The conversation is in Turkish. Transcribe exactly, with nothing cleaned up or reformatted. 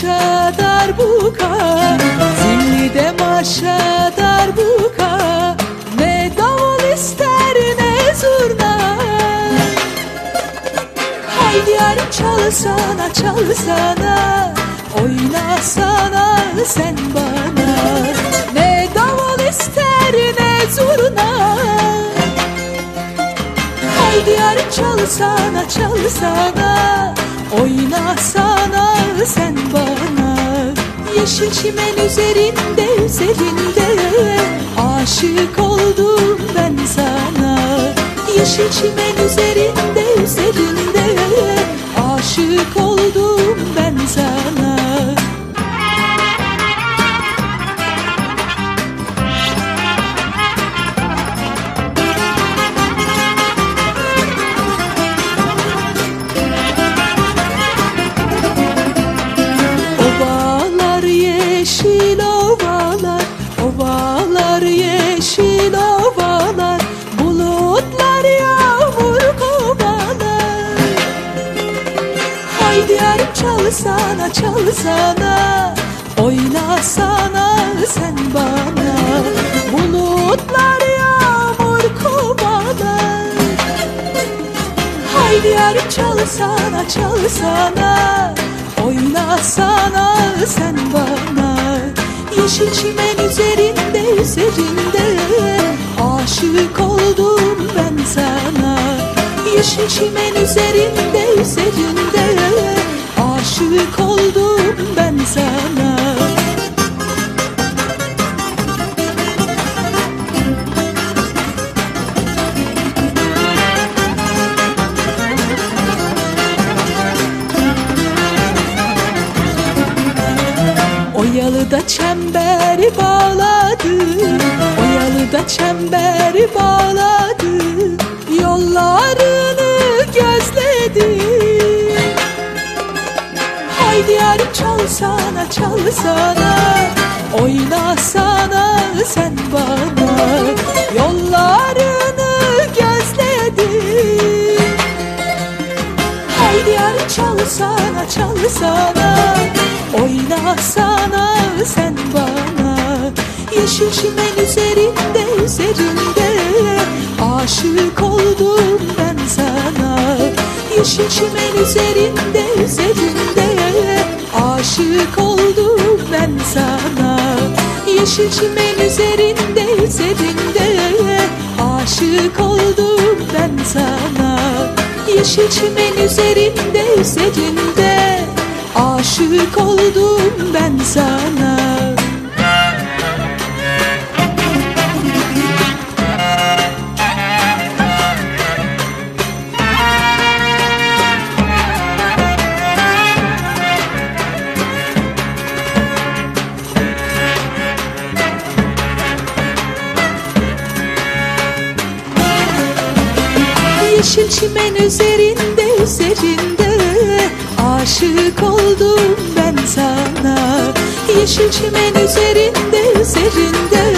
maşa darbuka, zilli maşa darbuka. Ne davul ister ne zurna. Haydi yarim çalsana çalsana, oynasana sen bana. Ne davul ister ne zurna. Haydi yarim çalsana çalsana, oynasana sen bana. Yeşil çimen üzerinde üzerinde, aşık oldum ben sana. Yeşil çimen üzerinde üzerinde, aşık oldum ben sana. Ovalar yeşil ovalar, ovalar yeşil ovalar, bulutlar yağmur kovalar. Haydi yarim çalsana çalsana, oynasana sen bana. Bulutlar yağmur kovalar. Haydi yarim çalsana çalsana, oynasana sen bana. Yeşil çimen üzerinde üzerinde, aşık oldum ben sana. Yeşil çimen üzerinde üzerinde, aşık oldum ben sana. Oyalıda çember bağladı, oyalıda çember bağladı. Yollarını gözledi. Haydi yarim çalsana çalsana, oynasana sen bana. Yollarını gözledi. Haydi yarim çalsana çalsana, oynasana sen bana. Yeşil çimen üzerinde üzerinde, aşık oldum ben sana. Yeşil çimen üzerinde üzerinde, aşık oldum ben sana. Yeşil çimen üzerinde üzerinde, aşık oldum ben sana. Yeşil çimen üzerinde üzerinde, aşık oldum ben sana. Yeşil çimen üzerinde üzerinde, aşık oldum ben sana. Yeşil çimen üzerinde üzerinde,